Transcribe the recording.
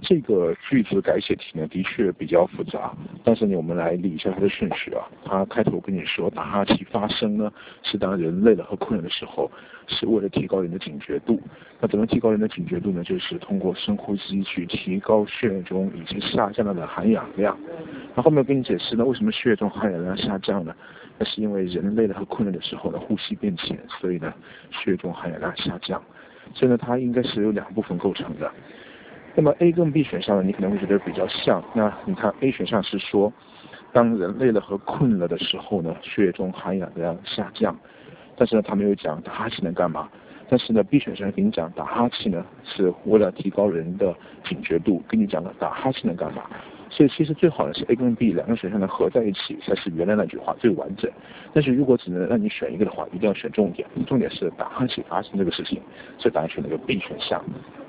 这个句子改写题呢，的确比较复杂，但是呢，我们来理一下它的顺序啊。它开头跟你说，打哈欠发生呢，是当人累了和困了的时候，是为了提高人的警觉度。那怎么提高人的警觉度呢？就是通过深呼吸去提高血液中已经下降了的含氧量。那后面跟你解释呢，为什么血液中含氧量下降呢？那是因为人累了和困了的时候呢，呼吸变浅，所以呢，血液中含氧量下降。所以呢，它应该是由2部分构成的。那么 A 跟 B 选项呢，你可能会觉得比较像。那你看 A 选项是说，当人累了和困了的时候呢，血液中含氧量下降。但是呢，他没有讲打哈欠能干嘛。但是呢 ，B 选项跟你讲打哈欠呢，是为了提高人的警觉度，跟你讲了打哈欠能干嘛。所以其实最好的是 A 跟 B 2个选项呢合在一起，才是原来那句话最完整。但是如果只能让你选一个的话，一定要选重点。重点是打哈欠发生这个事情，所以答案选了个 B 选项。